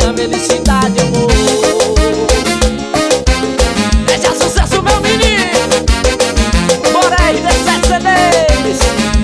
minha felicidade, amor. Deixa sucesso, meu menino. Bora aí, R17 CDs.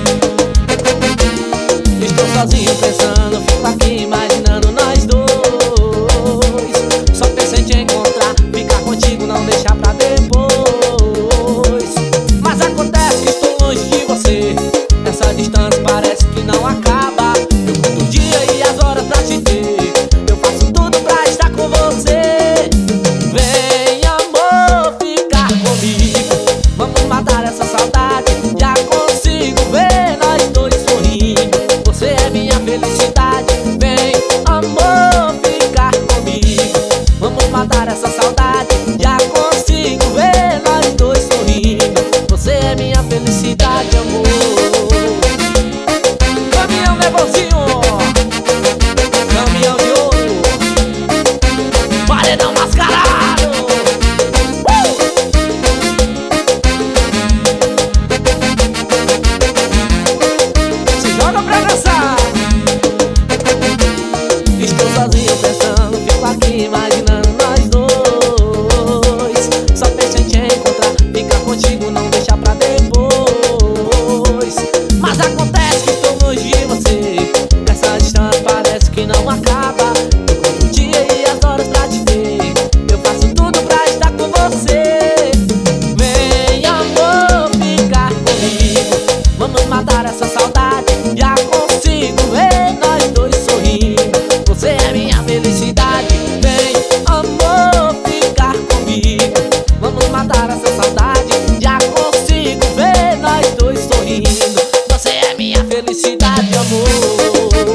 Estou sozinho pensando, fico aqui imaginando nós dois. Só penso em te encontrar, ficar contigo, não deixar pra depois. Mas acontece que estou longe de você, essa distância parece que não acaba. Eu conto o dia e as horas pra te ter, eu faço tudo pra estar com você. Vem, amor, ficar comigo, vamos matar essa saudade. Já consigo ver nós dois sorrindo, você é minha felicidade. Vem, amor, ficar comigo, vamos matar essa saudade. Já consigo ver nós dois sorrindo, você é minha felicidade, amor. Caminhão nervosinho, caminhão de ouro, paredão mascarado. Se joga pra dançar. Estou sozinho pensando, fico aqui imaginando nós dois. Só penso em te encontrar, ficar contigo, não deixar pra depois. Mas acontece que estou longe de você, essa distância parece que não acaba. Eu conto o dia e as horas pra te ter, eu faço tudo pra estar com você. Vem, amor, ficar comigo, vamos matar essa saudade. Já consigo ver nós dois sorrindo, você é minha felicidade. Vem, amor, ficar comigo, vamos matar essa saudade. Já consigo ver nós dois sorrindo, você é minha felicidade, amor.